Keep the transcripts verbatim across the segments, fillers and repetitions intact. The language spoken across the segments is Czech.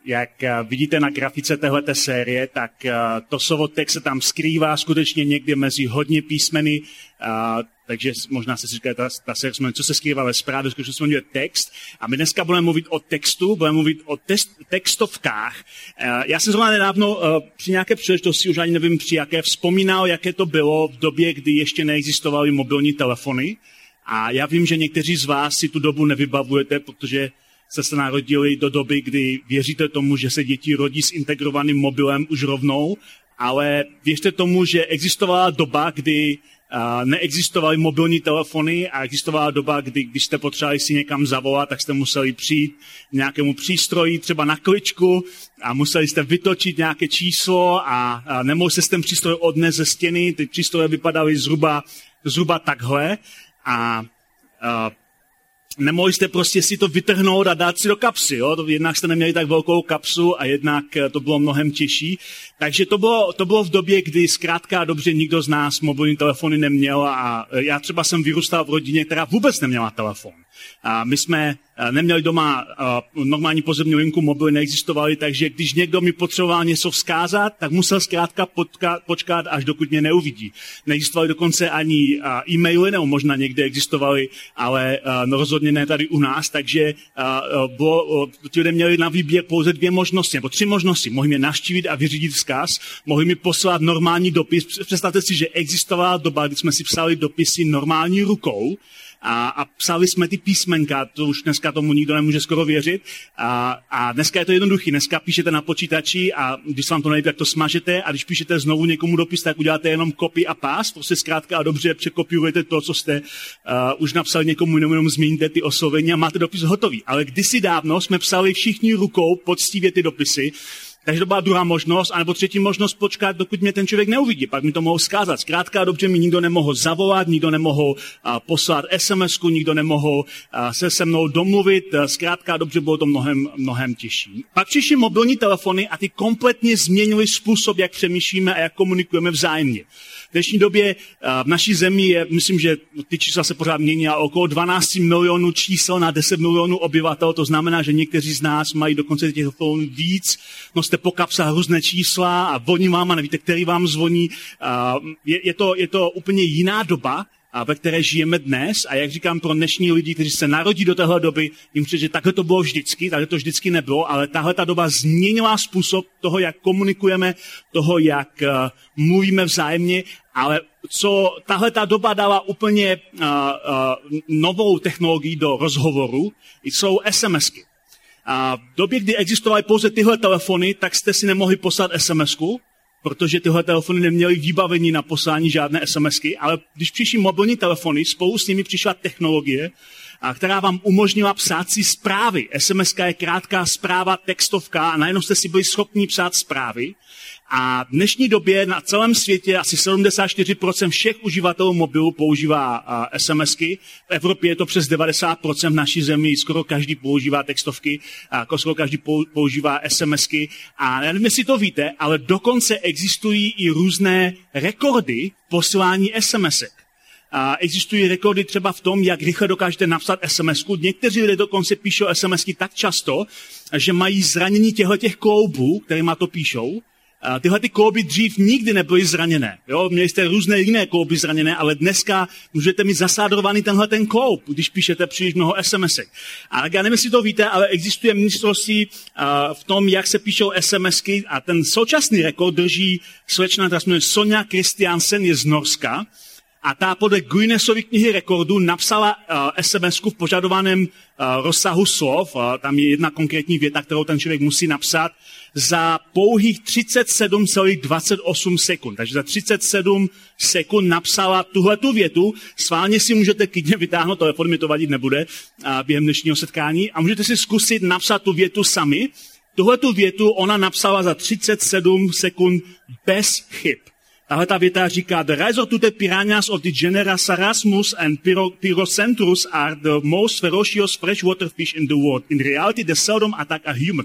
jak vidíte na grafice téhleté série, tak to slovo text se tam skrývá skutečně někde mezi hodně písmeny, takže možná se si říká, ta, ta série, co se skrývá ve zprávě, skutečně se jmenuje text. A my dneska budeme mluvit o textu, budeme mluvit o test, textovkách. Já jsem zrovna nedávno při nějaké příležitosti, už ani nevím při jaké, vzpomínal, jaké to bylo v době, kdy ještě neexistovaly mobilní telefony. A já vím, že někteří z vás si tu dobu nevybavujete, protože jste se narodili do doby, kdy věříte tomu, že se děti rodí s integrovaným mobilem už rovnou, ale věřte tomu, že existovala doba, kdy uh, neexistovaly mobilní telefony a existovala doba, kdy když jste potřebovali si někam zavolat, tak jste museli přijít k nějakému přístroji, třeba na kličku, a museli jste vytočit nějaké číslo a, a nemohli jste ten přístroj odnést ze stěny, ty přístroje vypadaly zhruba, zhruba takhle a uh, nemohli jste prostě si to vytrhnout a dát si do kapsy. Jo? Jednak jste neměli tak velkou kapsu a jednak to bylo mnohem těžší. Takže to bylo, to bylo v době, kdy zkrátka dobře nikdo z nás mobilní telefony neměl a já třeba jsem vyrůstal v rodině, která vůbec neměla telefon. A my jsme neměli doma normální pozemní linku, mobily neexistovaly, takže když někdo mi potřeboval něco vzkázat, tak musel zkrátka potkat, počkat, až dokud mě neuvidí. Neexistovaly dokonce ani e-maily, nebo možná někde existovaly, ale no rozhodně ne tady u nás, takže bylo, ti lidé měli na výběr pouze dvě možnosti, nebo tři možnosti. Mohli mě navštívit a vyřídit vzkaz, mohli mi poslat normální dopis. Představte si, že existovala doba, kdy jsme si psali dopisy normální rukou, A, a psali jsme ty písmenka, to už dneska tomu nikdo nemůže skoro věřit. A, a dneska je to jednoduchý, dneska píšete na počítači a když vám to nejde, tak to smažete a když píšete znovu někomu dopis, tak uděláte jenom copy a paste, prostě zkrátka a dobře překopírujete to, co jste uh, už napsali někomu jinému, jenom změníte ty oslovení a máte dopis hotový. Ale kdysi dávno jsme psali všichni rukou poctivě ty dopisy. Takže to byla druhá možnost, anebo třetí možnost počkat, dokud mě ten člověk neuvidí, pak mi to mohl zkázat. Zkrátka dobře mi nikdo nemohl zavolat, nikdo nemohl a, poslat es em esku, nikdo nemohl a, se se mnou domluvit, zkrátka dobře bylo to mnohem, mnohem těžší. Pak přišly mobilní telefony a ty kompletně změnily způsob, jak přemýšlíme a jak komunikujeme vzájemně. V dnešní době v naší zemi je, myslím, že ty čísla se pořád mění, a okolo dvanáct milionů čísel na deset milionů obyvatel. To znamená, že někteří z nás mají dokonce těch telefonů víc. No jste po kapsách různé čísla a voní vám a nevíte, který vám zvoní. Je, je, to, je to úplně jiná doba, ve které žijeme dnes. A jak říkám, pro dnešní lidi, kteří se narodí do téhle doby, jim přijde, že takhle to bylo vždycky, takhle to vždycky nebylo, ale tahle ta doba změnila způsob toho, jak komunikujeme, toho, jak uh, mluvíme vzájemně, ale co tahle ta doba dala úplně uh, uh, novou technologii do rozhovoru, jsou SMSky. A v době, kdy existovaly pouze tyhle telefony, tak jste si nemohli poslat SMSku, protože tyhle telefony neměly vybavení na poslání žádné SMSky, ale když přišly mobilní telefony, spolu s nimi přišla technologie, která vám umožnila psát si zprávy. SMSka je krátká zpráva, textovka a najednou jste si byli schopni psát zprávy. A v dnešní době na celém světě asi sedmdesát čtyři procent všech uživatelů mobilu používá SMSky. V Evropě je to přes devadesát procent, v naší zemi skoro každý používá textovky, a skoro každý používá SMSky. A nevím, jestli to víte, ale dokonce existují i různé rekordy posílání SMSek. A existují rekordy třeba v tom, jak rychle dokážete napsat SMSku. Někteří lidé dokonce píšou SMSky tak často, že mají zranění těchto kloubů, kterýma to píšou. A tyhle ty klouby dřív nikdy nebyly zraněné. Jo? Měli jste různé jiné klouby zraněné, ale dneska můžete mít zasádrovaný tenhle ten kloub, když píšete příliš mnoho SMSek. A já nevím, jestli to víte, ale existuje mistrovství v tom, jak se píšou SMSky, a ten současný rekord drží slečna, která se jmenuje Sonja Christiansen, je z Norska. A ta podle Guinnessovy knihy rekordů napsala uh, SMSku v požadovaném uh, rozsahu slov, uh, tam je jedna konkrétní věta, kterou ten člověk musí napsat, za pouhých třicet sedm celá dvacet osm sekund. Takže za třicet sedm sekund napsala tuhletu větu. Sválně si můžete klidně vytáhnout, telefon mi to vadit nebude uh, během dnešního setkání, a můžete si zkusit napsat tu větu sami. Tuhletu větu ona napsala za třicet sedm sekund bez chyb. Tahle ta věta říká: The rise of the piranhas of the genera Sarasmus and Pyrocentrus are the most ferocious freshwater fish in the world. In reality, they seldom attack a human.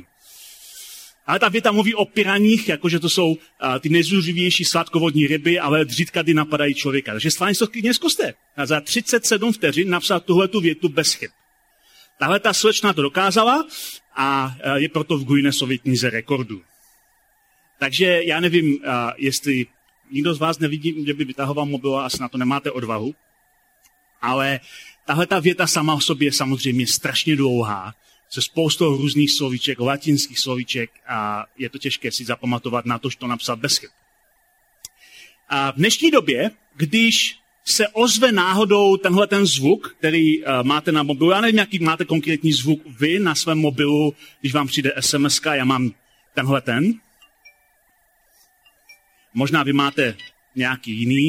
Ale ta věta mluví o piraních, jakože to jsou uh, ty nejzuřivější sladkovodní ryby, ale zřídka ty napadají člověka. Takže stvarně to klidně zkuste. A za třicet sedm vteřin napsat tuhletu větu bez chyb. Tahle ta slečna to dokázala a je proto v Guinnessově knize rekordů. Takže já nevím, jestli nikdo z vás nevidí, že by vytahoval mobil, asi na to nemáte odvahu, ale tahle ta věta sama o sobě je samozřejmě strašně dlouhá, se spoustou různých slovíček, latinských slovíček a je to těžké si zapamatovat na to, že to napsat bez chyb. A v dnešní době, když se ozve náhodou tenhle ten zvuk, který uh, máte na mobilu, já nevím, jaký máte konkrétní zvuk vy na svém mobilu, když vám přijde es em eska, já mám tenhle ten. Možná vy máte nějaký jiný.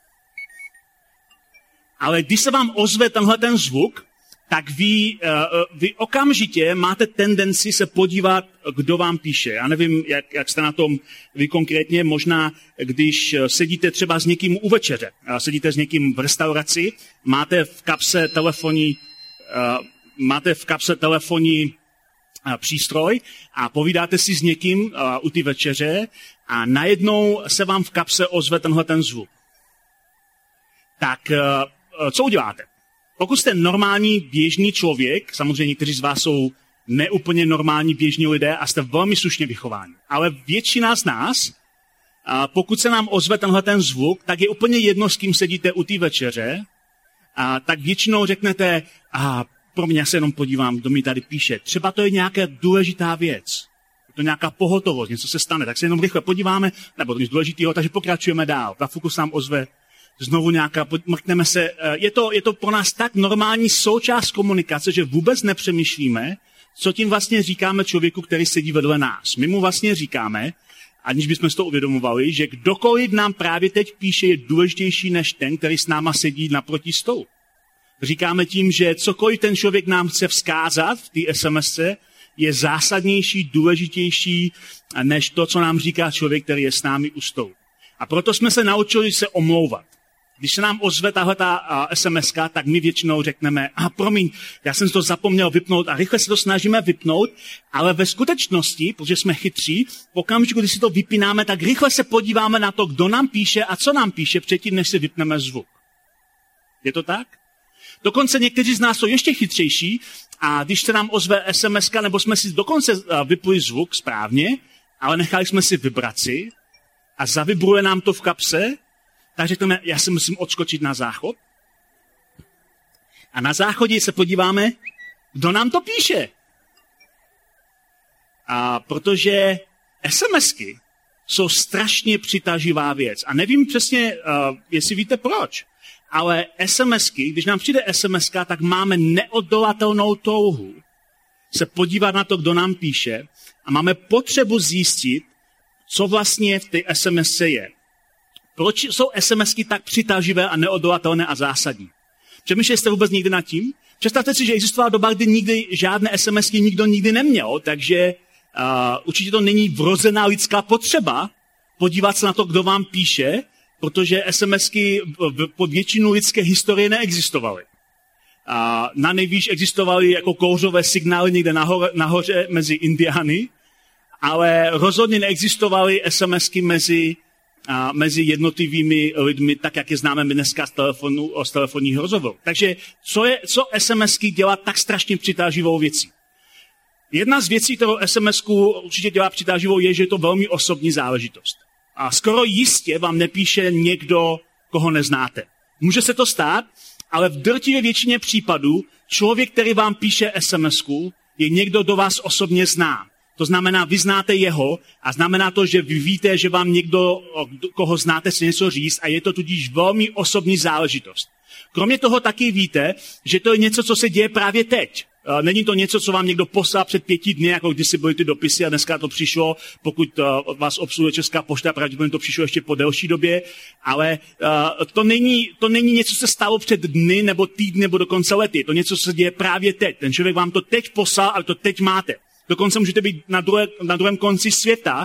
Ale když se vám ozve tenhle ten zvuk, tak vy, uh, vy okamžitě máte tendenci se podívat, kdo vám píše. Já nevím, jak, jak jste na tom vy konkrétně, možná když sedíte třeba s někým u večeře, sedíte s někým v restauraci, máte v kapse telefonní, uh, máte v kapse telefonní uh, přístroj a povídáte si s někým uh, u té večeře a najednou se vám v kapse ozve tenhle ten zvuk. Tak uh, co uděláte? Pokud jste normální běžný člověk, samozřejmě někteří z vás jsou neúplně normální běžní lidé a jste velmi slušně vychováni, ale většina z nás, pokud se nám ozve tenhle ten zvuk, tak je úplně jedno, s kým sedíte u té večeře, a tak většinou řeknete, a pro mě, já se jenom podívám, kdo mi tady píše. Třeba to je nějaká důležitá věc, je to nějaká pohotovost, něco se stane, tak se jenom rychle podíváme, nebo to nic důležitého, takže pokračujeme dál. Ta fokus nám ozve znovu nějaká, mrkneme se, je to, je to pro nás tak normální součást komunikace, že vůbec nepřemýšlíme, co tím vlastně říkáme člověku, který sedí vedle nás. My mu vlastně říkáme, aniž bychom si to uvědomovali, že kdokoliv nám právě teď píše, je důležitější než ten, který s náma sedí naproti stolu. Říkáme tím, že cokoliv ten člověk nám chce vzkázat v té es em esce, je zásadnější, důležitější než to, co nám říká člověk, který je s námi u stolu. A proto jsme se naučili se omlouvat. Když se nám ozve tahle ta es em eska, tak my většinou řekneme, a promiň, já jsem to zapomněl vypnout a rychle se to snažíme vypnout, ale ve skutečnosti, protože jsme chytří, v okamžiku, když si to vypínáme, tak rychle se podíváme na to, kdo nám píše a co nám píše předtím, než si vypneme zvuk. Je to tak? Dokonce někteří z nás jsou ještě chytřejší a když se nám ozve es em eska, nebo jsme si dokonce vypli zvuk správně, ale nechali jsme si vibraci a zavibruje nám to v kapse, tak řekneme, já se musím odskočit na záchod. A na záchodě se podíváme, kdo nám to píše. A protože es em esky jsou strašně přitaživá věc. A nevím přesně, uh, jestli víte proč, ale es em esky, když nám přijde es em eska, tak máme neodolatelnou touhu se podívat na to, kdo nám píše a máme potřebu zjistit, co vlastně v té es em esce je. Proč jsou es em esky tak přitaživé a neodolatelné a zásadní? Přemýšleli jste vůbec nikdy nad tím? Představte si, že existovala doba, kdy nikdy žádné es em esky nikdo nikdy neměl, takže uh, určitě to není vrozená lidská potřeba podívat se na to, kdo vám píše, protože es em esky po většinu lidské historie neexistovaly. Uh, na nejvýš existovaly jako kouřové signály někde nahoře, nahoře mezi Indiány, ale rozhodně neexistovaly es em esky mezi A mezi jednotlivými lidmi, tak jak je známe my dneska z, telefonu, z telefonních rozhovorů. Takže co, je, co es em esky dělá tak strašně přitáživou věcí? Jedna z věcí, kterou es em esku určitě dělá přitáživou, je, že je to velmi osobní záležitost. A skoro jistě vám nepíše někdo, koho neznáte. Může se to stát, ale v drtivé většině případů člověk, který vám píše es em esku, je někdo, kdo vás osobně zná. To znamená, vy znáte jeho a znamená to, že vy víte, že vám někdo, koho znáte, si něco říct a je to tudíž velmi osobní záležitost. Kromě toho taky víte, že to je něco, co se děje právě teď. Není to něco, co vám někdo poslal před pěti dny, jako kdysi byly ty dopisy a dneska to přišlo, pokud vás obsluhuje Česká pošta, pravděpodobně to přišlo ještě po delší době, ale to není, to není něco, co se stalo před dny nebo týdny nebo dokonce lety. Je to něco, co se děje právě teď. Ten člověk vám to teď poslal, ale to teď máte. Dokonce můžete být na, druhé, na druhém konci světa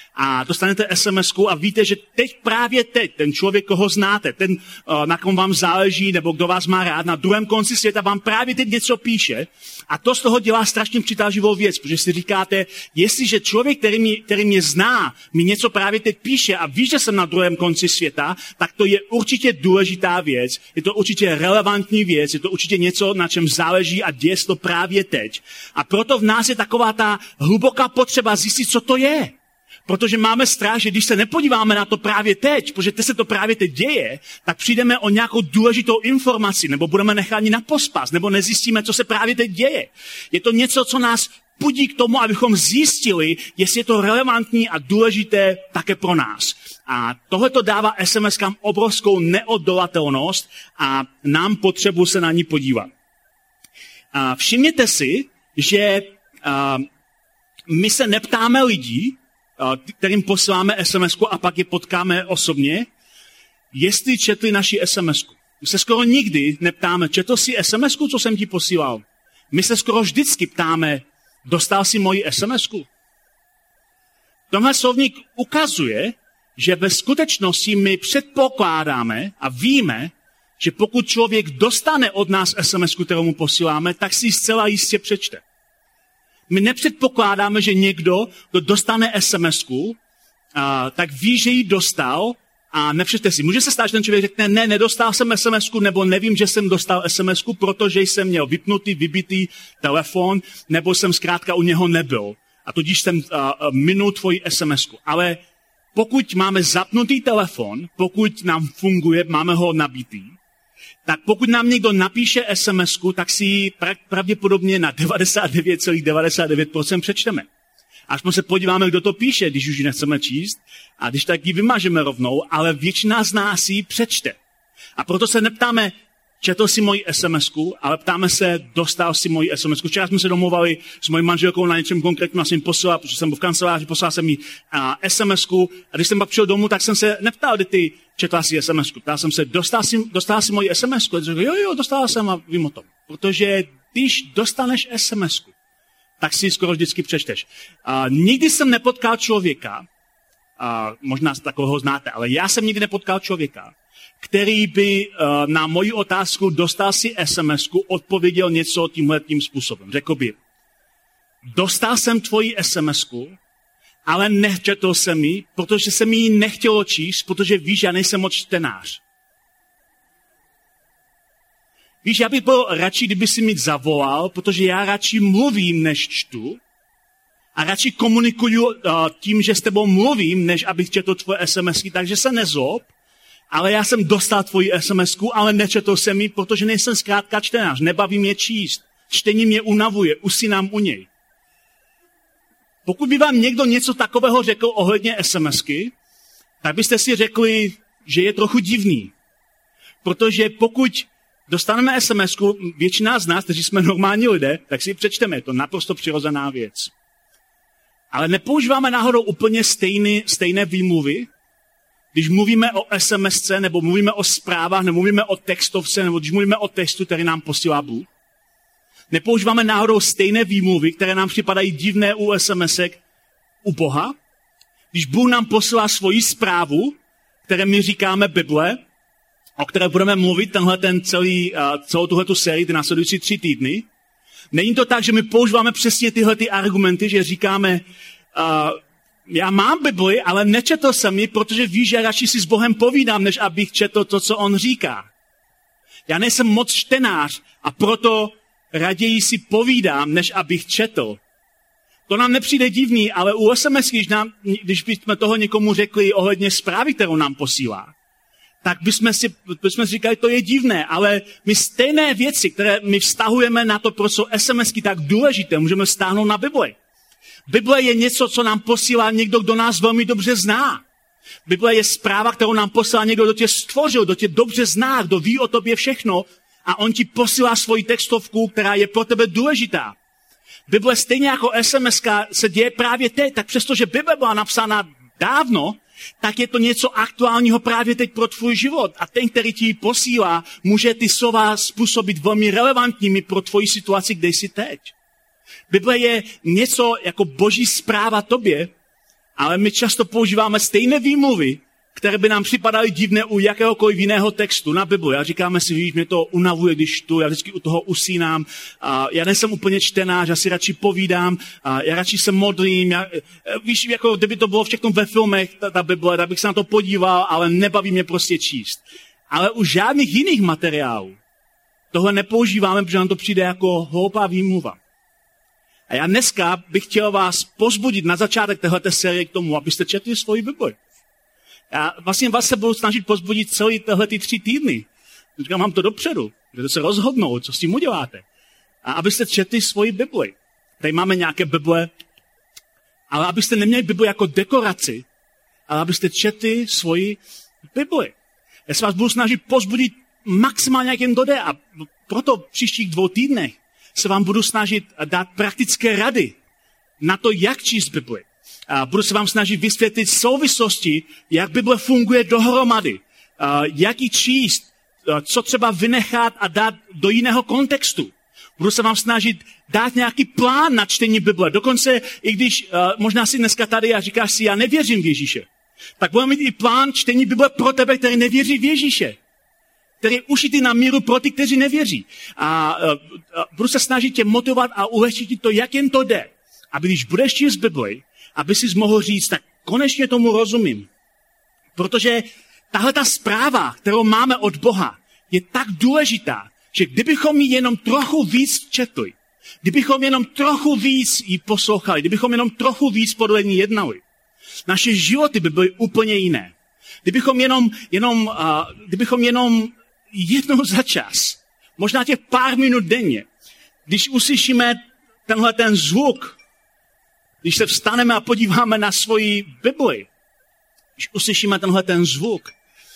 a dostanete es em esku a víte, že teď právě teď ten člověk, koho znáte, ten, na kom vám záleží, nebo kdo vás má rád, na druhém konci světa vám právě teď něco píše a to z toho dělá strašně přitažlivou věc, protože si říkáte, jestliže člověk, který mě, který mě zná, mi něco právě teď píše a ví, že jsem na druhém konci světa, tak to je určitě důležitá věc, je to určitě relevantní věc, je to určitě něco, na čem záleží a děje se to právě teď. A proto v nás je taková ta hluboká potřeba zjistit, co to je. Protože máme strach, že když se nepodíváme na to právě teď, protože teď se to právě teď děje, tak přijdeme o nějakou důležitou informaci, nebo budeme necháni na pospas, nebo nezjistíme, co se právě teď děje. Je to něco, co nás budí k tomu, abychom zjistili, jestli je to relevantní a důležité také pro nás. A tohle to dává es em eskám obrovskou neodolatelnost a nám potřebu se na ní podívat. A všimněte si, že a, my se neptáme lidí, a, kterým posíláme es em esku a pak je potkáme osobně, jestli četli naši es em esku. My se skoro nikdy neptáme, četl jsi es em esku, co jsem ti posílal. My se skoro vždycky ptáme, dostal jsi moji es em esku. Tomhle slovník ukazuje, že ve skutečnosti my předpokládáme a víme, že pokud člověk dostane od nás es em esku, kterou mu posíláme, tak si ji zcela jistě přečte. My nepředpokládáme, že někdo, kdo dostane es em esku, a, tak ví, že ji dostal a nepřečte si. Může se stát, že ten člověk řekne, ne, nedostal jsem es em esku, nebo nevím, že jsem dostal es em esku, protože jsem měl vypnutý, vybitý telefon, nebo jsem zkrátka u něho nebyl. A tudíž jsem a, a, minul tvoji es em esku. Ale pokud máme zapnutý telefon, pokud nám funguje, máme ho nabitý, tak pokud nám někdo napíše es em esku, tak si ji pravděpodobně na devadesát devět celá devadesát devět procent přečteme. Až se podíváme, kdo to píše, když už ji nechceme číst, a když tak ji vymažeme rovnou, ale většina z nás ji přečte. A proto se neptáme, četl si moji es em esku, ale ptáme se, dostal si moji es em esku. Včera jsme se domluvali s mojí manželkou na něčem konkrétním, jsem jim poslal, protože jsem byl v kanceláři, poslal jsem jí es em esku a když jsem pak přišel domů, tak jsem se neptal, kdy ty četla si es em esku. Ptal jsem se, dostal si, dostal si moji es em esku? A řekl, jo, jo, dostal jsem a vím o tom. Protože když dostaneš es em esku, tak si ji skoro vždycky přečteš. A nikdy jsem nepotkal člověka, a možná takového znáte, ale já jsem nikdy nepotkal člověka, který by uh, na moji otázku dostal si es em esku, odpověděl něco tímhletím způsobem. Řekl by, dostal jsem tvoji es em esku, ale nečetl jsem ji, protože jsem ji nechtěl číst, protože víš, já nejsem moc čtenář. Víš, já bych byl radši, kdyby si mi zavolal, protože já radši mluvím, než čtu. A radši komunikuju uh, tím, že s tebou mluvím, než abych četl tvoje es em esky, takže se nezlob. Ale já jsem dostal tvoji es em esku, ale nečetl jsem ji, protože nejsem zkrátka čtenář. Nebaví mě číst. Čtení mě unavuje, usínám u něj. Pokud by vám někdo něco takového řekl ohledně es em esky, tak byste si řekli, že je trochu divný. Protože pokud dostaneme es em esku, většina z nás, kteří jsme normální lidé, tak si ji přečteme. Je to naprosto přirozená věc. Ale nepoužíváme náhodou úplně stejný, stejné výmluvy, když mluvíme o es em esce, nebo mluvíme o zprávách, nebo mluvíme o textovce, nebo když mluvíme o textu, který nám posílá Bůh. Nepoužíváme náhodou stejné výmluvy, které nám připadají divné u es em esek u Boha. Když Bůh nám posílá svoji zprávu, které my říkáme Bible, o které budeme mluvit tenhle ten celý, celou tuhletu sérii, ty následující tři týdny, není to tak, že my používáme přesně tyhle ty argumenty, že říkáme, uh, já mám Bibli, ale nečetl jsem ji, protože víš, že radši si s Bohem povídám, než abych četl to, co on říká. Já nejsem moc čtenář a proto raději si povídám, než abych četl. To nám nepřijde divný, ale u es em es, když, nám, když bychom toho někomu řekli ohledně zprávy, kterou nám posílá, tak bychom si, bychom si říkali, to je divné, ale my stejné věci, které my vztahujeme na to, proč jsou SMSky tak důležité, můžeme vztáhnout na Bibli. Bible je něco, co nám posílá někdo, kdo nás velmi dobře zná. Bible je zpráva, kterou nám posílá někdo, kdo tě stvořil, kdo tě dobře zná, kdo ví o tobě všechno a on ti posílá svoji textovku, která je pro tebe důležitá. Bible stejně jako SMSka se děje právě teď, tak přestože Bible byla napsána dávno, tak je to něco aktuálního právě teď pro tvůj život. A ten, který ti ji posílá, může ty slova způsobit velmi relevantními pro tvoji situaci, kde jsi teď. Bible je něco jako boží zpráva tobě Ale my často používáme stejné výmluvy, které by nám připadaly divné u jakéhokoliv jiného textu na Bibli. A říkáme si, víš, mě to unavuje, když čtu, já vždycky u toho usínám. A já nejsem úplně čtenář, já si radši povídám, a já radši se modlím. Já, víš, jako kdyby to bylo všechno ve filmech, ta, ta Bible, tak bych se na to podíval, ale nebaví mě prostě číst. Ale u žádných jiných materiálů tohle nepoužíváme, protože nám to přijde jako hloupá výmluva. A já dneska bych chtěl vás pozbudit na začátek téhleté série k tomu, abyste četli svoji Bibli. Já vlastně vás se budu snažit pozbudit celý tyhle ty tři týdny. Říkám vám to dopředu, že se rozhodnout, co s tím uděláte. A abyste četli svoji Bibli. Tady máme nějaké Bible, ale abyste neměli Bibli jako dekoraci, ale abyste četli svoji Bibli. Já se vás budu snažit pozbudit maximálně, jak jen to jde. A proto v příštích dvou týdnech se vám budu snažit dát praktické rady na to, jak číst Bibli. A budu se vám snažit vysvětlit souvislosti, jak Bible funguje dohromady, jak ji číst, co třeba vynechat a dát do jiného kontextu. Budu se vám snažit dát nějaký plán na čtení Bible. Dokonce, i když možná si dneska tady a říkáš si, já nevěřím v Ježíše, tak budeme mít i plán čtení Bible pro tebe, který nevěří v Ježíše. Který je ušitý na míru pro ty, kteří nevěří. A, a, a budu se snažit tě motivovat a ulehčit ti to, jak jen to jde. Aby když budeš číst Bibli, aby jsi mohl říct, tak konečně tomu rozumím. Protože tahle ta zpráva, kterou máme od Boha, je tak důležitá, že kdybychom ji jenom trochu víc četli, kdybychom jenom trochu víc ji poslouchali, kdybychom jenom trochu víc podle ní jednali, naše životy by byly úplně jiné. Kdybychom jenom, jenom, uh, kdybychom jenom jednou za čas, možná těch pár minut denně, když uslyšíme tenhle ten zvuk, když se vstaneme a podíváme na svoji Bibli, když uslyšíme tenhle ten zvuk,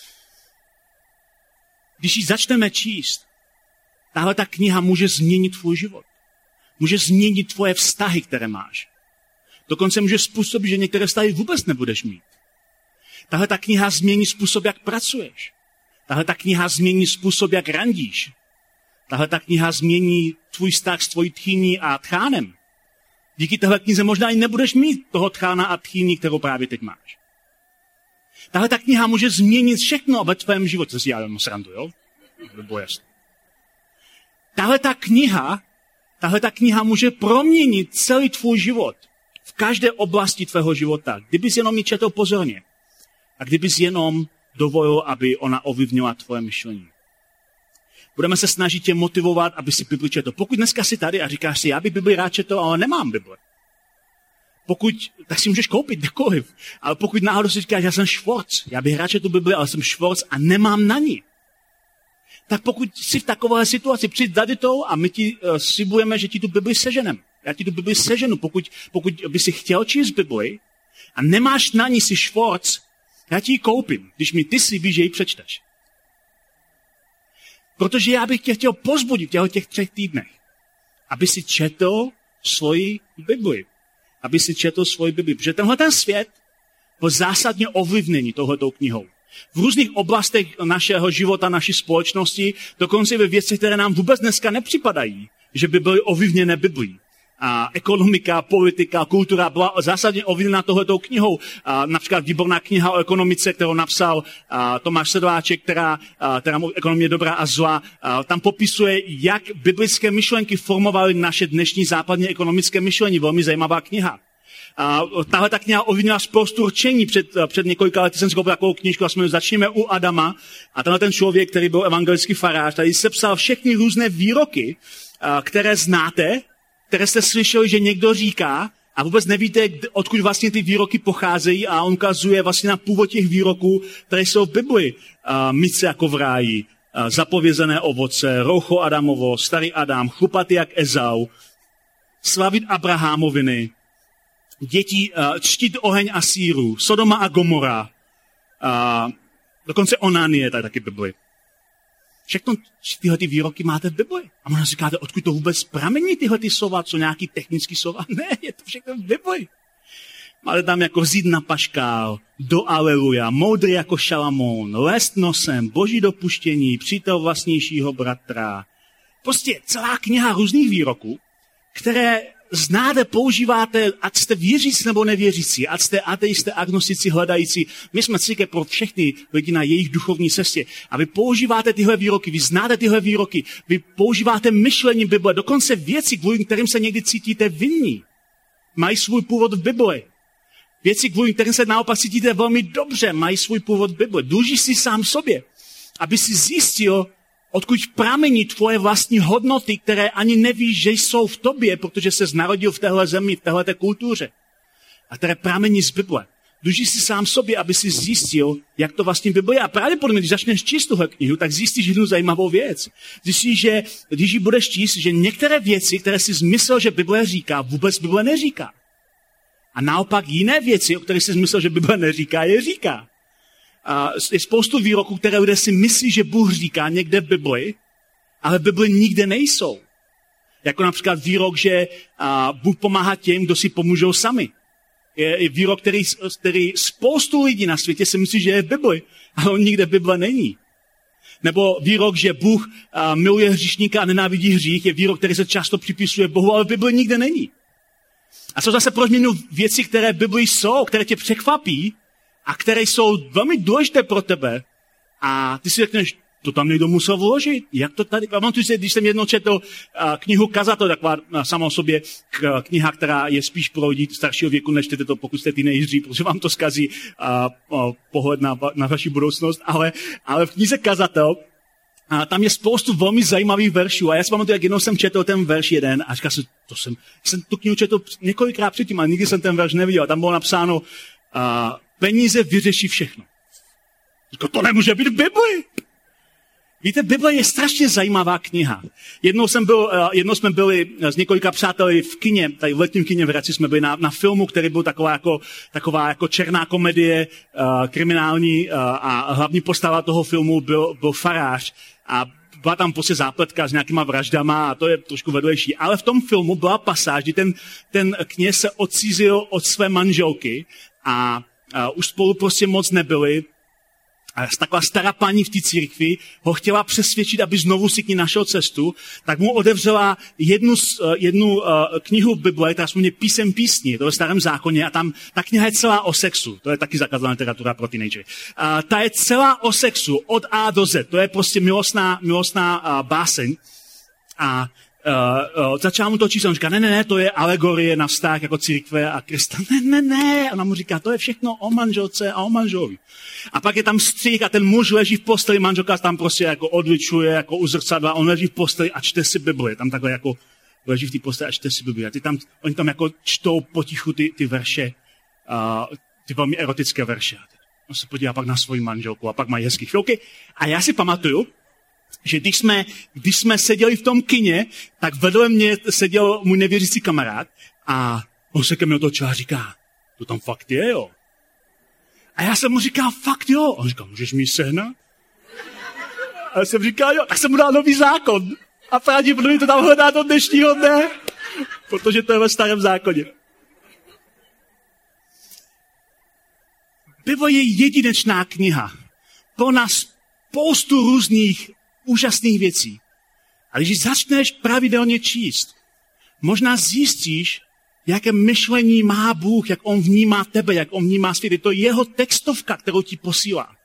když ji začneme číst, tahle ta kniha může změnit tvůj život. Může změnit tvoje vztahy, které máš. Dokonce může způsobit, že některé vztahy vůbec nebudeš mít. Tahle ta kniha změní způsob, jak pracuješ. Tahle ta kniha změní způsob, jak randíš. Tahle ta kniha změní tvůj vztah s tvojí tchýní a tchánem. Díky téhle knize možná i nebudeš mít toho tchána a tchýní, kterou právě teď máš. Tahle ta kniha může změnit všechno ve tvém životě. Si já jenom srandu, jo? Nebo jasný. Tahle ta kniha, tahle ta kniha může proměnit celý tvůj život. V každé oblasti tvého života. Kdybys jenom ji četl pozorně. A kdybys jenom dovolil, aby ona ovlivnila tvoje myšlení. Budeme se snažit tě motivovat, aby si Bibli četl. Pokud dneska jsi tady a říkáš si, já bych Bibli rád četl, ale nemám Bibli. Pokud, tak si můžeš koupit kdekoliv. Ale pokud náhodou si říkáš, já jsem švorc, já bych rád četl Bibli, ale jsem švorc a nemám na ní. Tak pokud jsi v takové situaci, přijď za Ditou a my ti uh, slibujeme, že ti tu Bibli seženem. Já ti tu Bibli seženu. Pokud, pokud by si chtěl číst Bibli a nemáš na ní, si švorc, já ti ji koupím, když mi ty slíbíš, že ji přečteš. Protože já bych tě chtěl pozbudit v těch třech týdnech, aby si četl svoji Bibli. Aby si četl svoji Bibli. Protože tenhle ten svět byl zásadně ovlivněný touhletou knihou. V různých oblastech našeho života, naší společnosti, dokonce ve věcech, které nám vůbec dneska nepřipadají, že by byly ovlivněné Biblí. A ekonomika, politika, kultura byla zásadně ovlivněna tohletou knihou. A například výborná kniha o ekonomice, kterou napsal a, Tomáš Sedláček, která, a, která mu ekonomie dobrá a zlá, a, tam popisuje, jak biblické myšlenky formovaly naše dnešní západní ekonomické myšlení. Velmi zajímavá kniha. A tahle ta kniha ovlivnila spoustu rčení. Před, před několika lety jsem si koupil takovou knížku a jsme začneme u Adama. A tenhle ten člověk, který byl evangelický farář, tady sepsal všechny různé výroky, a, které znáte, které jste slyšeli, že někdo říká a vůbec nevíte, odkud vlastně ty výroky pocházejí a on ukazuje vlastně na původ těch výroků, které jsou v Bibli. Uh, myce jako v ráji, uh, zapovězené ovoce, roucho Adamovo, starý Adam, chlupatý jak Ezau, slavit Abrahamoviny, děti, uh, čtit oheň a síru, Sodoma a Gomora, uh, dokonce Onanie, tak taky v Bibli. Všechno tyhle ty výroky máte v Bibli. A možná říkáte, odkud to vůbec pramení tyhle ty slova, co nějaký technický slova? Ne, je to všechno v Bibli. Máte tam jako vzít na paškál, do aleluja, moudrý jako Šalamón, lest nosem, boží dopuštění, přítel vlastnějšího bratra. Prostě celá kniha různých výroků, které znáte, používáte, ať jste věřící nebo nevěřící, ať jste ateisté, agnostici, hledající. My jsme církev pro všechny lidi na jejich duchovní cestě. A vy používáte tyhle výroky, vy znáte tyhle výroky, vy používáte myšlení Bible, dokonce věci, kvůli kterým se někdy cítíte vinní. Mají svůj původ v Bibli. Věci, kvůli kterým se naopak cítíte velmi dobře, mají svůj původ v Bibli. Dlužíš si sám sobě, aby si zjistil, odkud pramení tvoje vlastní hodnoty, které ani nevíš, že jsou v tobě, protože ses narodil v téhle zemi, v téhleté kultuře. A které pramení z Bible. Dlužíš si sám sobě, aby si zjistil, jak to vlastně Bible je. A pravděpodobně, když začneš číst tuhle knihu, tak zjistíš jednu zajímavou věc. Zjistíš, že když ji budeš číst, že některé věci, které jsi zmyslel, že Bible říká, vůbec Bible neříká. A naopak jiné věci, o kterých jsi myslel, že Bible neříká, je říká. A je spoustu výroků, které lidé si myslí, že Bůh říká někde v Bibli, ale v Bibli nikde nejsou. Jako například výrok, že Bůh pomáhá těm, kdo si pomůžou sami. Je, je výrok, který, který spoustu lidí na světě si myslí, že je v Bibli, ale on nikde v Bibli není. Nebo výrok, že Bůh miluje hříšníka a nenávidí hřích, je výrok, který se často připisuje Bohu, ale v Bibli nikde není. A jsou zase pro změnu věci, které v Bibli jsou, které tě překvapí a které jsou velmi důležité pro tebe. A ty si řekneš, to tam někdo musel vložit. Jak to tady? Pamatuju si, když jsem jednou četl knihu Kazatel, taková sama o sobě kniha, která je spíš pro lidi staršího věku, než čtete to, pokud jste teenageři, protože vám to zkazí a, a, pohled na, na vaši budoucnost. Ale, ale v knize Kazatel a tam je spoustu velmi zajímavých veršů. A já si pamatuju, jak jednou jsem četl ten verš jeden a říkal jsem, to jsem, jsem tu knihu četl několikrát předtím a nikdy jsem ten verš neviděl. A tam bylo napsáno, a, peníze vyřeší všechno. Říkal, to nemůže být v Bibli. Víte, Bible je strašně zajímavá kniha. Jednou, jsem byl, jednou jsme byli s několika přáteli v kině, tady v letním kině v Hradci jsme byli na, na filmu, který byl taková jako, taková jako černá komedie, uh, kriminální uh, a hlavní postava toho filmu byl, byl farář a byla tam prostě zápletka s nějakýma vraždama a to je trošku vedlejší. Ale v tom filmu byla pasáž, kdy ten, ten kněz se odcízil od své manželky a uh, už spolu prostě moc nebyli. A taková stará paní v té církvi ho chtěla přesvědčit, aby znovu si k ní našel cestu, tak mu otevřela jednu, jednu uh, knihu Bible, která se jmenuje Písem písní, to je v Starém zákoně, a tam ta kniha je celá o sexu, to je taky zakázaná literatura pro teenagery. Uh, ta je celá o sexu, od A do Z, to je prostě milostná, milostná uh, báseň. A Uh, uh, začala mu to číst, on říká, ne, ne, ne, to je alegorie na vztah jako církve a Krista. Ne, ne, ne. Ona mu říká, to je všechno o manželce a o manželovi. A pak je tam střih a ten muž leží v posteli, manželka tam prostě jako odličuje, jako u zrcadla, on leží v posteli a čte si Bibli. Tam takhle jako leží v té posteli a čte si Bibli. A ty tam, oni tam jako čtou potichu ty, ty verše, uh, ty velmi erotické verše. On se podívá pak na svoji manželku a pak mají hezký chvilky. A já si pamatuju, že když jsme, když jsme seděli v tom kině, tak vedle mě seděl můj nevěřící kamarád a on se ke mně otočil a říká, to tam fakt je, jo. A já jsem mu říkal, fakt jo. A on říkal, můžeš mi sehnat? A já jsem říkal, jo, tak jsem mu dal nový zákon. A pravděpodobně to tam hledá do dnešního dne, protože to je ve Starém zákoně. Bible je jedinečná kniha. Plná spoustu různých úžasných věcí. A když začneš pravidelně číst, možná zjistíš, jaké myšlení má Bůh, jak on vnímá tebe, jak on vnímá svět. Je to jeho textovka, kterou ti posílá.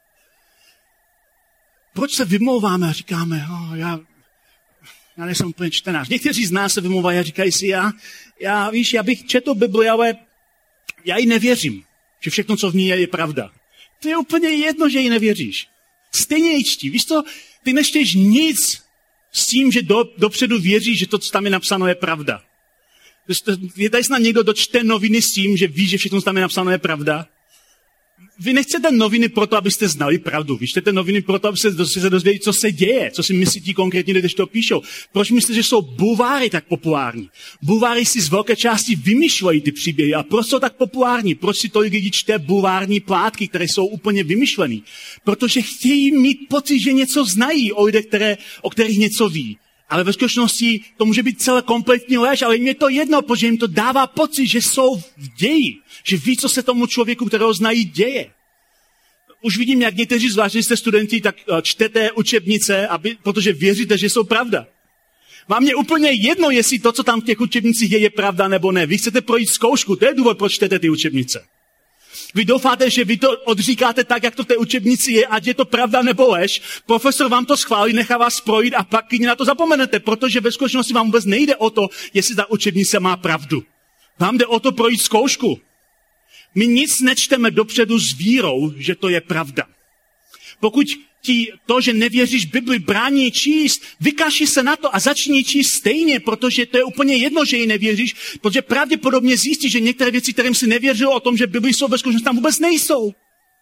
Proč se vymlouváme a říkáme, oh, já, já nejsem úplně čtenář. Někteří z nás se vymlouvají a říkají si, já, já, víš, já bych četl Bibli, ale já jí nevěřím, že všechno, co v ní je, je pravda. To je úplně jedno, že jí nevěříš. Stejně ji čtí. Víš to, ty nečteš nic s tím, že do, dopředu věříš, že to, co tam je napsáno, je pravda. Je tady snad někdo, kdo čte noviny s tím, že ví, že všechno, co tam je napsáno, je pravda? Vy nechcete noviny proto, abyste znali pravdu. Vy čtete noviny proto, abyste se dozvěděli, co se děje, co si myslí ti konkrétně lidé, když to píšou. Proč myslíte, že jsou bulváry tak populární? Bulváry si z velké části vymýšlejí ty příběhy. A proč jsou tak populární? Proč si tolik lidí čte bulvární plátky, které jsou úplně vymyšlený? Protože chtějí mít pocit, že něco znají o lidech, které, o kterých něco ví. Ale ve skutečnosti to může být celé kompletní lež, ale jim je to jedno, protože jim to dává pocit, že jsou v ději. Že ví, co se tomu člověku, kterého znají, děje. Už vidím, jak někteří, zvlášť, že jste studenti, tak čtete učebnice, aby, protože věříte, že jsou pravda. Vám je úplně jedno, jestli to, co tam v těch učebnicích je, je pravda nebo ne. Vy chcete projít zkoušku, to je důvod, proč čtete ty učebnice. Vy doufáte, že vy to odříkáte tak, jak to v té učebnici je, ať je to pravda nebo lež. Profesor vám to schválí, nechá vás projít a pak na to zapomenete, protože ve skutečnosti vám vůbec nejde o to, jestli ta učebnice má pravdu. Vám jde o to projít zkoušku. My nic nečteme dopředu s vírou, že to je pravda. Pokud ti to, že nevěříš Bibli, brání číst, vykaši se na to a začni číst stejně, protože to je úplně jedno, že ji nevěříš, protože pravděpodobně zjistíš, že některé věci, kterým si nevěřil o tom, že Bibli jsou ve skutečnosti, tam vůbec nejsou.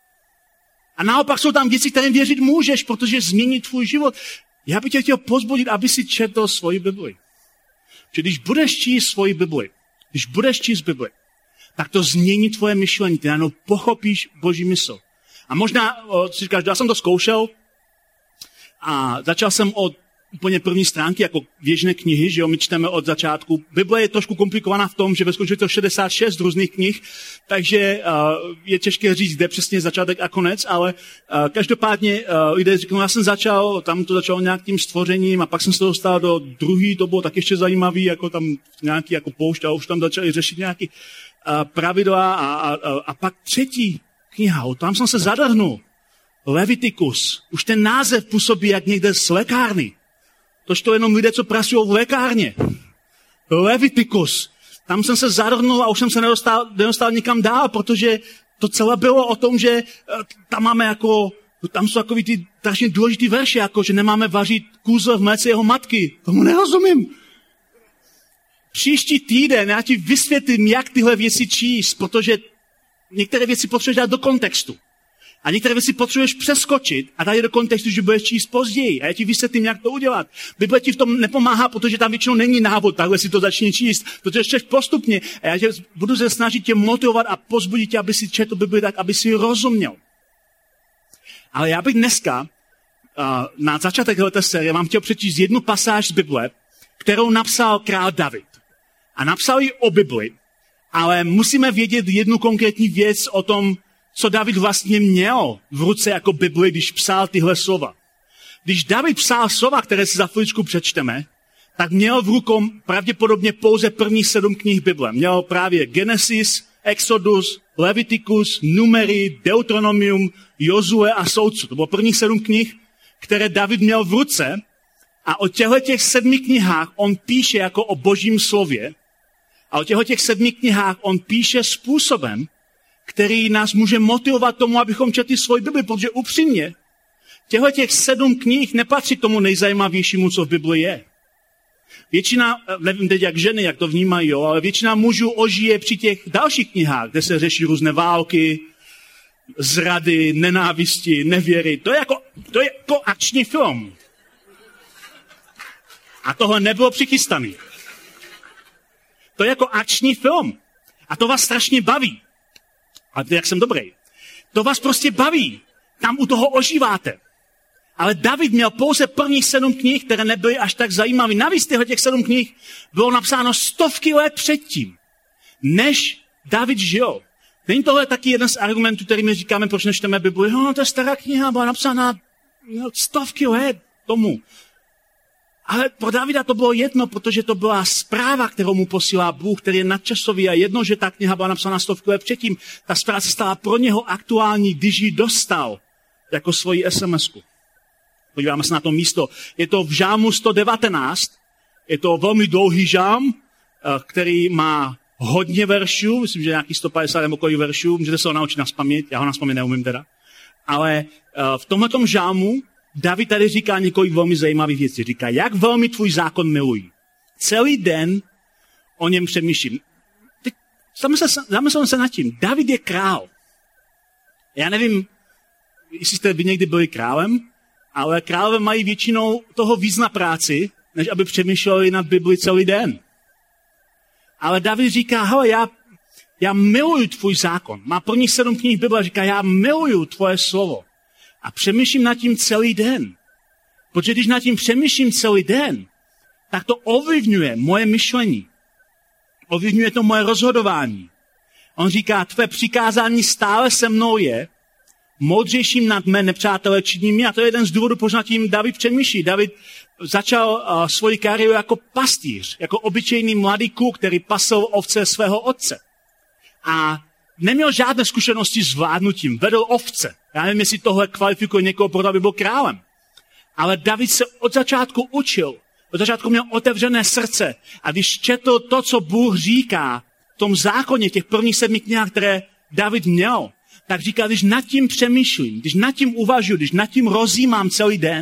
A naopak jsou tam věci, kterým věřit můžeš, protože změní tvůj život. Já bych tě chtěl pozbudit, aby si četl svoji Bibli. Že když budeš číst svoji Bibli, když budeš číst Bibli, tak to změní tvoje myšlení, ty najednou pochopíš Boží mysl. A možná o, si říkáš, já jsem to zkoušel a začal jsem od úplně první stránky, jako běžné knihy, že jo, my čteme od začátku. Bible je trošku komplikovaná v tom, že ve skutečnosti je to šedesát šest různých knih, takže uh, je těžké říct, kde přesně začátek a konec, ale uh, každopádně uh, lidé říkají, no, já jsem začal, tam to začalo nějakým stvořením a pak jsem se dostal do druhý, to bylo tak ještě zajímavý, jako tam nějaký jako poušť a už tam začali řešit nějaký uh, pravidla a, a, a, a pak třetí kniha, tam jsem se zadrhnul. Leviticus. Už ten název působí jak někde z lékárny. Tož to jenom lidé, co pracují v lékárně. Leviticus. Tam jsem se zadrhnul a už jsem se nedostal, nedostal nikam dál, protože to celé bylo o tom, že tam máme jako, tam jsou takový ty strašně důležitý verše, jako že nemáme vařit kůzle v mléce jeho matky. Tomu nerozumím. Příští týden já ti vysvětlím, jak tyhle věci číst, protože některé věci potřebuješ dát do kontextu. A některé věci potřebuješ přeskočit a dát je do kontextu, že budeš číst později. A já ti vysvětlím, jak to udělat. Bible ti v tom nepomáhá, protože tam většinou není návod, takhle si to začni číst. Protože čteš postupně a já tě budu se snažit tě motivovat a pozbudit tě, aby si četl Bibli tak, aby si rozuměl. Ale já bych dneska uh, na začátek této série vám chtěl přečíst jednu pasáž z Bible, kterou napsal král David. A napsal ji o Bibli, ale musíme vědět jednu konkrétní věc o tom, co David vlastně měl v ruce jako Bibli, když psal tyhle slova. Když David psal slova, které si za chviličku přečteme, tak měl v rukou pravděpodobně pouze prvních sedm knih Bible. Měl právě Genesis, Exodus, Leviticus, Numery, Deuteronomium, Jozue a Soudců. To bylo prvních sedm knih, které David měl v ruce a o těchto těch sedmi knihách on píše jako o Božím slově a o těchto těch sedmi knihách on píše způsobem, který nás může motivovat tomu, abychom četli svoji Bibli, protože upřímně, těchto těch sedm knih nepatří tomu nejzajímavějšímu, co v Bibli je. Většina, nevím teď jak ženy, jak to vnímají, jo, ale většina mužů ožije při těch dalších knihách, kde se řeší různé války, zrady, nenávisti, nevěry. To je jako, to je jako akční film. A tohle nebylo přichystaný. To je jako akční film. A to vás strašně baví. A jak jsem dobrý. To vás prostě baví. Tam u toho ožíváte. Ale David měl pouze prvních sedm knih, které nebyly až tak zajímavé. Navíc těchto těch sedm knih bylo napsáno stovky let předtím, než David žil. Není tohle taky jeden z argumentů, který my říkáme, proč nečteme Bibli? No, to je stará kniha, byla napsána no, stovky let tomu. Ale pro Davida to bylo jedno, protože to byla zpráva, kterou mu posílá Bůh, který je nadčasový a jedno, že ta kniha byla napsána stovky let předtím. Ta zpráva se stala pro něho aktuální, když ji dostal jako svoji es em esku. Podíváme se na to místo. Je to v žálmu sto devatenáct. Je to velmi dlouhý žálm, který má hodně veršů. Myslím, že nějaký sto padesát nebo kolik veršů. Můžete se ho naučit nazpamět. Já ho nazpamět neumím teda. Ale v tomhletom žálmu David tady říká několik velmi zajímavých věcí. Říká, jak velmi tvůj zákon miluji. Celý den o něm přemýšlím. Teď zamyslím se nad tím. David je král. Já nevím, jestli jste vy někdy byli králem, ale králové mají většinou toho víc na práci, než aby přemýšleli nad Bibli celý den. Ale David říká, hele, já, já miluju tvůj zákon. Má prvních sedm knih Bible, říká, já miluju tvoje slovo. A přemýšlím nad tím celý den. Protože když nad tím přemýšlím celý den, tak to ovlivňuje moje myšlení. Ovlivňuje to moje rozhodování. On říká, tvé přikázání stále se mnou je, moudřejším nad mé nepřátele činí mě. A to je jeden z důvodů, proč nad tím David přemýšlí. David začal uh, svoji kariéru jako pastýř, jako obyčejný mladý kluk, který pasl ovce svého otce. A neměl žádné zkušenosti s vládnutím, vedl ovce. Já nevím, jestli tohle kvalifikuje někoho pro to, aby byl králem. Ale David se od začátku učil, od začátku měl otevřené srdce. A když četl to, co Bůh říká v tom zákoně, v těch prvních sedmi knihách, které David měl, tak říká, když nad tím přemýšlím, když nad tím uvažuji, když nad tím rozjímám celý den,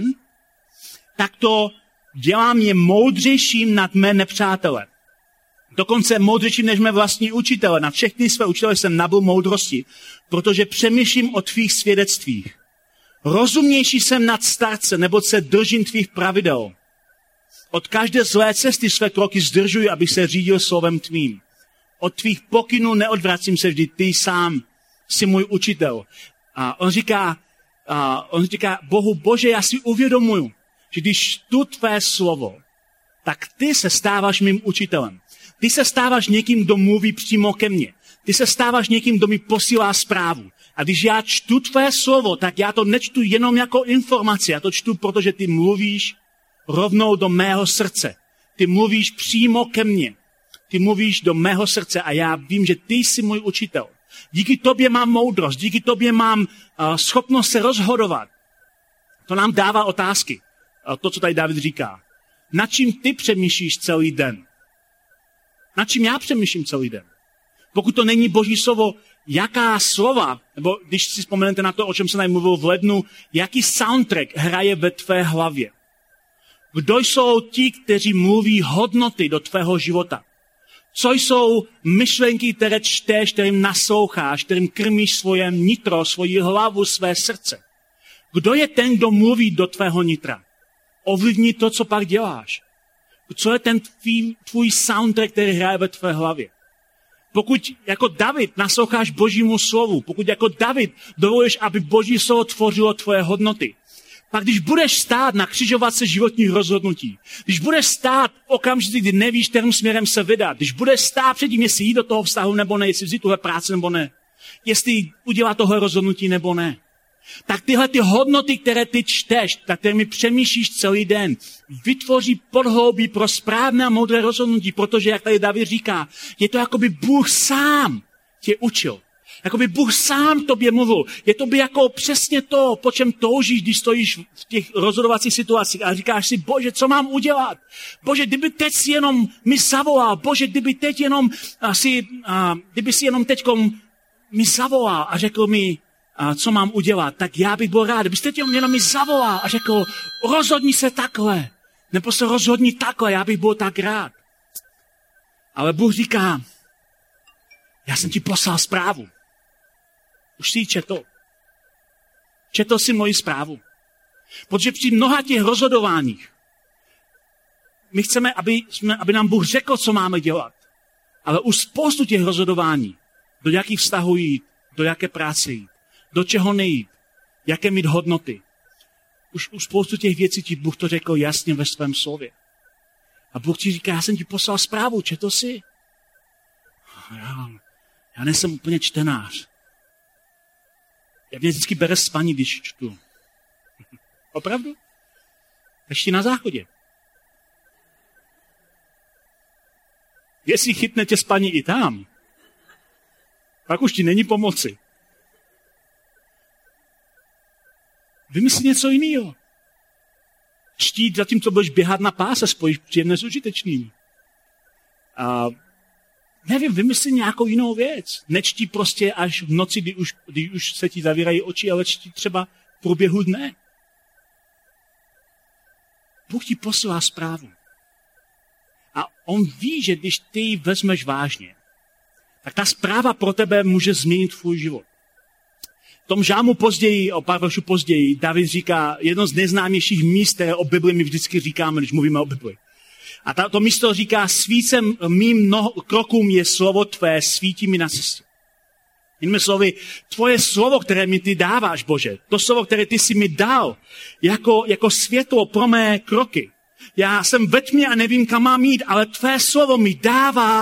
tak to dělá mě moudřejším nad mé nepřátele. Dokonce moudřejším než mé vlastní učitele. Na všechny své učitele jsem nabyl moudrosti, protože přemýšlím o tvých svědectvích. Rozumnější jsem nad starce, neboť se držím tvých pravidel. Od každé zlé cesty své kroky zdržuji, abych se řídil slovem tvým. Od tvých pokynů neodvracím se vždy, ty sám jsi můj učitel. A on říká, a on říká Bohu, Bože, já si uvědomuju, že když tu tvé slovo, tak ty se stáváš mým učitelem. Ty se stáváš někým, kdo mluví přímo ke mně. Ty se stáváš někým, kdo mi posílá zprávu. A když já čtu tvé slovo, tak já to nečtu jenom jako informaci. Já to čtu, protože ty mluvíš rovnou do mého srdce. Ty mluvíš přímo ke mně. Ty mluvíš do mého srdce a já vím, že ty jsi můj učitel. Díky tobě mám moudrost, díky tobě mám uh, schopnost se rozhodovat. To nám dává otázky. Uh, to, co tady David říká. Nad čím ty přemýšlíš celý den? Nad čím já přemýšlím celý den? Pokud to není Boží slovo, jaká slova, nebo když si vzpomenete na to, o čem jsem tady mluvil v lednu, jaký soundtrack hraje ve tvé hlavě? Kdo jsou ti, kteří mluví hodnoty do tvého života? Co jsou myšlenky, které čteš, kterým nasloucháš, kterým krmíš svoje nitro, svoji hlavu, své srdce? Kdo je ten, kdo mluví do tvého nitra? Ovlivní to, co pak děláš. Co je ten tvý, tvůj soundtrack, který hraje ve tvé hlavě? Pokud jako David nasloucháš Božímu slovu, pokud jako David dovolíš, aby Boží slovo tvořilo tvoje hodnoty, pak když budeš stát na křižovatce životních rozhodnutí, když budeš stát okamžitě, kdy nevíš, kterým směrem se vydat, když budeš stát před tím, jestli jít do toho vztahu nebo ne, jestli vzít tuhle práci nebo ne, jestli udělat tohle rozhodnutí nebo ne, tak tyhle ty hodnoty, které ty čteš, tak kterými přemýšlíš celý den, vytvoří podhoubí pro správné a moudré rozhodnutí, protože, jak tady David říká, je to jako by Bůh sám tě učil. Jako by Bůh sám tobě mluvil. Je to by jako přesně to, po čem toužíš, když stojíš v těch rozhodovacích situacích a říkáš si, Bože, co mám udělat? Bože, kdyby teď si jenom mi zavolal, Bože, kdyby teď jenom asi, a, kdyby si jenom teďkom mi zavolal a řekl mi, a co mám udělat, tak já bych byl rád. Kdybyste tě jenom mi zavolal a řekl, rozhodni se takhle, nebo se rozhodni takhle, já bych byl tak rád. Ale Bůh říká, já jsem ti poslal zprávu. Už jsi ji četl. Četl jsi moji zprávu. Protože při mnoha těch rozhodováních my chceme, aby, jsme, aby nám Bůh řekl, co máme dělat. Ale už spoustu těch rozhodování, do jakých vztahů jít, do jaké práce jít, do čeho nejít, jaké mít hodnoty. Už, už spoustu těch věcí ti Bůh to řekl jasně ve svém slově. A Bůh ti říká, já jsem ti poslal zprávu, četl jsi? Já, já nejsem úplně čtenář. Já mě vždycky bere spaní, když čtu. Opravdu? Ještě na záchodě. Jestli chytne tě spaní i tam, pak už ti není pomoci. Vymysli něco jiného. Čtít zatímco budeš běhat na páse, spojíš příjemné s užitečným. A nevím, vymysli nějakou jinou věc. Nečtí prostě až v noci, kdy už, kdy už se ti zavírají oči, ale čtí třeba v průběhu dne. Bůh ti posílá zprávu. A on ví, že když ty ji vezmeš vážně, tak ta zpráva pro tebe může změnit tvůj život. V tom žálmu později, o pár veršů později, David říká, jedno z nejznámějších míst, které o Bibli my vždycky říkáme, když mluvíme o Bibli. A ta, to místo říká, svícem mým noho, krokům je slovo tvé, svítí mi na cestě. Jinými slovy, tvoje slovo, které mi ty dáváš, Bože, to slovo, které ty jsi mi dal, jako, jako světlo pro mé kroky. Já jsem ve tmě a nevím, kam mám jít, ale tvé slovo mi dává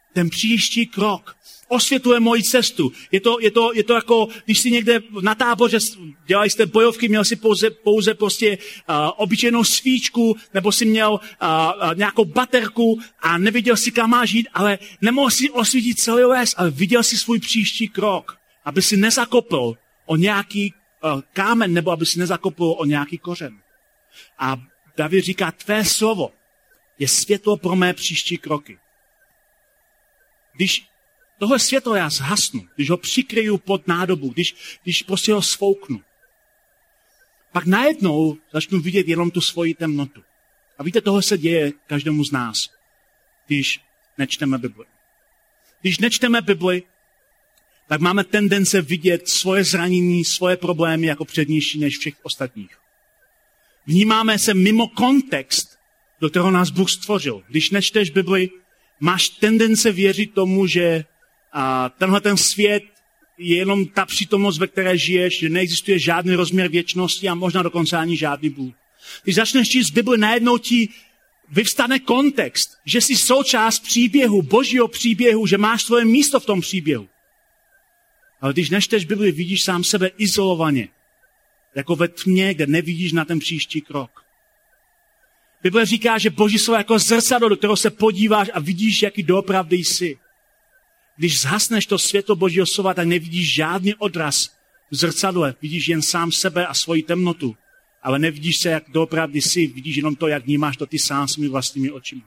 ten příští krok. Osvětluje moji cestu. Je to, je to, je to jako, když si někde na táboře dělali jste bojovky, měl si pouze, pouze prostě uh, obyčejnou svíčku, nebo si měl uh, uh, nějakou baterku a neviděl si, kam máš jít, ale nemohl si osvítit celý les, ale viděl si svůj příští krok, aby si nezakopl o nějaký uh, kámen, nebo aby si nezakopl o nějaký kořen. A David říká, tvé slovo je světlo pro mé příští kroky. Když tohle světlo já zhasnu, když ho přikryju pod nádobu, když, když prostě ho svouknu, pak najednou začnu vidět jenom tu svoji temnotu. A víte, tohle se děje každému z nás, když nečteme Bibli. Když nečteme Bibli, tak máme tendence vidět svoje zranění, svoje problémy jako přednější než všech ostatních. Vnímáme se mimo kontext, do kterého nás Bůh stvořil. Když nečteš Bibli, máš tendence věřit tomu, že a tenhle ten svět je jenom ta přítomnost, ve které žiješ, že neexistuje žádný rozměr věčnosti a možná dokonce ani žádný Bůh. Když začneš číst Bibli, najednou ti vyvstane kontext, že jsi součást příběhu, božího příběhu, že máš svoje místo v tom příběhu. Ale když nečteš Bibli, vidíš sám sebe izolovaně, jako ve tmě, kde nevidíš na ten příští krok. Bible říká, že Boží slovo je jako zrcadlo, do kterého se podíváš a vidíš, jaký doopravdy jsi. Když zhasneš to světlo Božího slova, tak nevidíš žádný odraz v zrcadle. Vidíš jen sám sebe a svoji temnotu. Ale nevidíš se, jak doopravdy jsi. Vidíš jenom to, jak vnímáš to ty sám svými vlastními očima.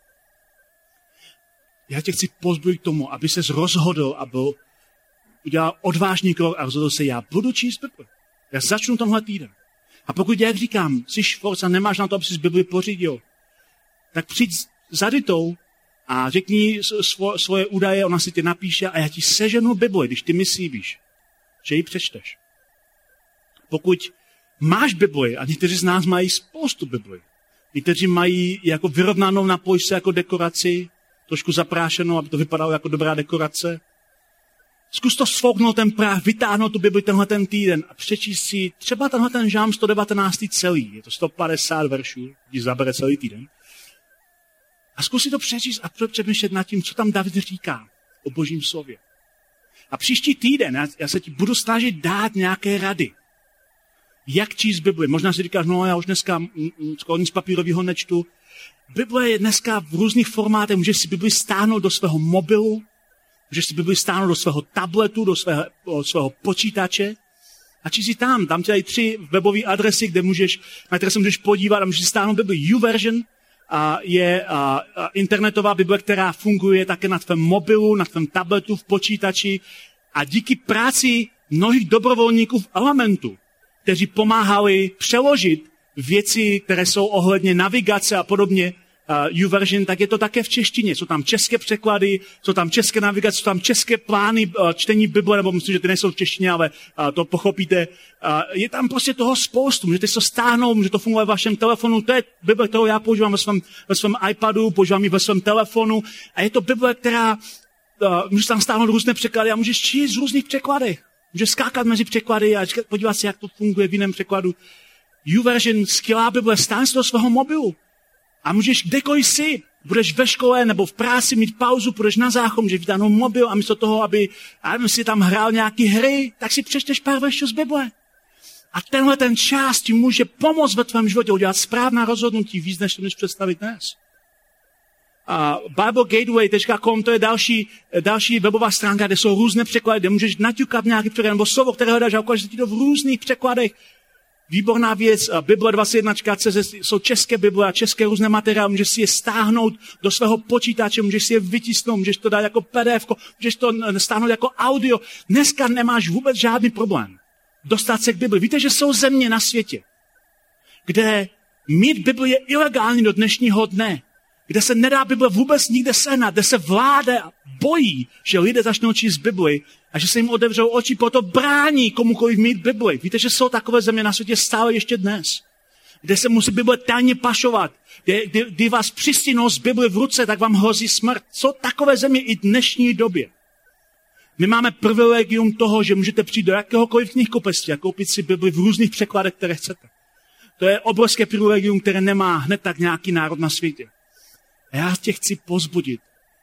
Já tě chci povzbudit k tomu, aby ses rozhodl a byl, udělal odvážný krok a rozhodl se, já budu číst Bibli. Já začnu tenhle týden. A pokud, jak říkám, jsi švorc a nemáš na to, aby jsi Bibli pořídil, tak přijď za Ritou a řekni svo, svoje údaje, ona si tě napíše a já ti seženu Bibli, když ty mi slíbíš, že ji přečteš. Pokud máš Bibli, a někteří z nás mají spoustu Bibli, někteří mají jako vyrovnanou na pojistce jako dekoraci, trošku zaprášenou, aby to vypadalo jako dobrá dekorace, zkus to svouknout ten prach, vytáhnout tu Bibli tenhle ten týden a přečíst si třeba tenhle ten žálm sto devatenáct celý. Je to sto padesát veršů, když zabere celý týden. A zkus si to přečíst a přemýšlet nad tím, co tam David říká o Božím slově. A příští týden já, já se ti budu snažit dát nějaké rady. Jak číst Bibli? Možná si říkáš, no já už dneska m, m, skoro nic papírového nečtu. Bible je dneska v různých formátech. Můžeš si Bibli stáhnout do svého mobilu, můžeš si Bibli stáhnout do svého tabletu, do svého, do svého počítače a číst si tam. Tam ti dají tři webové adresy, kde můžeš, na které se můžeš podívat a můžeš si stáhnout Bibli. YouVersion a je a, a internetová Bible, která funguje také na tvém mobilu, na tvém tabletu, v počítači a díky práci mnohých dobrovolníků v Elementu, kteří pomáhali přeložit věci, které jsou ohledně navigace a podobně, uh, YouVersion, tak je to také v češtině. Jsou tam české překlady, jsou tam české navigace, jsou tam české plány uh, čtení Bible, nebo myslím, že ty nejsou v češtině, ale uh, to pochopíte. Uh, je tam prostě toho spoustu. Můžete si to stáhnout, může to fungovat v vašem telefonu. To je Bible, kterou já používám ve svém, ve svém iPadu, používám ji ve svém telefonu. A je to Bible, která, uh, můžeš tam stáhnout různé překlady a můžeš číst v různých překladech. Můžeš skákat mezi překlady a podívat se, jak to funguje v jiném překladu. YouVersion, skvělá Bible, stáň si do svého mobilu. A můžeš kdekoliv si, budeš ve škole nebo v práci mít pauzu, budeš na záchod, můžeš vytáhnout mobil a místo toho, aby, já nevím, si tam hrál nějaký hry, tak si přečteš pár veršů z Bible. A tenhle ten čas ti může pomoct ve tvém životě udělat správná rozhodnutí víc, než to můžeš představit dnes. A bible gateway tečka com, to je další, další webová stránka, kde jsou různé překlady, kde můžeš naťukat nějaký překlad, nebo slovo, které hledáš a ukáže ti to v různých překladech. Výborná věc, Bible dvacet jedna tečka cé zet, jsou české Bible a české různé materiály, můžeš si je stáhnout do svého počítače, můžeš si je vytisknout, můžeš to dát jako P D F, můžeš to stáhnout jako audio. Dneska nemáš vůbec žádný problém dostat se k Bibli. Víte, že jsou země na světě, kde mít Bibli je ilegální do dnešního dne, kde se nedá Bible vůbec nikde sehnat, kde se vláda bojí, že lidé začnou číst Bibli a že se jim otevřou oči, proto brání komukoliv mít Bibli. Víte, že jsou takové země na světě stále ještě dnes, kde se musí Bible tajně pašovat, kde, kdy, kdy vás přistinou z Bibli v ruce, tak vám hrozí smrt. Jsou takové země i dnešní době. My máme privilegium toho, že můžete přijít do jakéhokoliv knihkupectví a koupit si Bibli v různých překladech, které chcete. To je obrovské privilegium, které nemá hned tak nějaký národ na světě. A já tě chci pozbudit.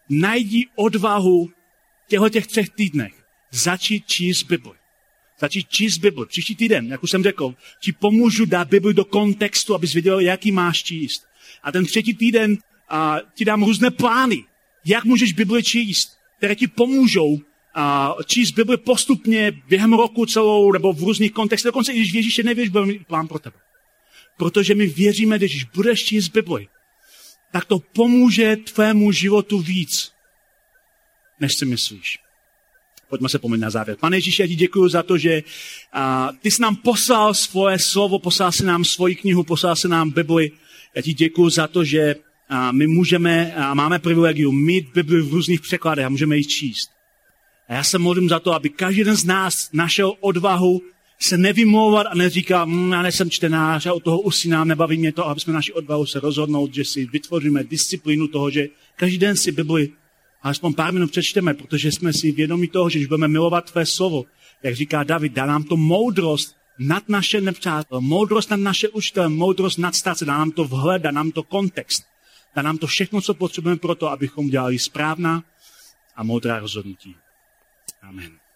najdi odvahu v těchto těch třech týdnech začít číst Bibli. Začít číst Bibli. Příští týden, jak už jsem řekl, ti pomůžu dát Bibli do kontextu, abys věděl, jaký máš číst. A ten třetí týden a, ti dám různé plány, jak můžeš Bibli číst, které ti pomůžou a, číst Bibli postupně během roku celou, nebo v různých kontextech. Dokonce, když věříš, že nevěříš, bude mít plán pro tebe. Protože my věříme, že když budeš číst Bibli, tak to pomůže tvému životu víc, než si myslíš. Pojďme se pomít na závěr. Pane Ježíši, já ti děkuji za to, že a, ty jsi nám poslal svoje slovo, poslal jsi nám svoji knihu, poslal jsi nám Bibli. Já ti děkuji za to, že a, my můžeme a máme privilegium mít Bibli v různých překladech a můžeme ji číst. A já se modlím za to, aby každý jeden z nás našel odvahu se nevymlouvat a neříkat, mmm, já nejsem čtenář, já od toho usínám, nebaví mě to, aby jsme naši odvahu se rozhodnout, že si vytvoříme disciplínu toho, že každý den si Bibli alespoň pár minut přečteme, protože jsme si vědomí toho, že když budeme milovat tvé slovo, jak říká David, dá nám to moudrost nad naše nepřátelé, moudrost nad naše učitele, moudrost nad starce, dá nám to vhled, dá nám to kontext, dá nám to všechno, co potřebujeme pro to, abychom dělali správná a moudrá rozhodnutí. Amen.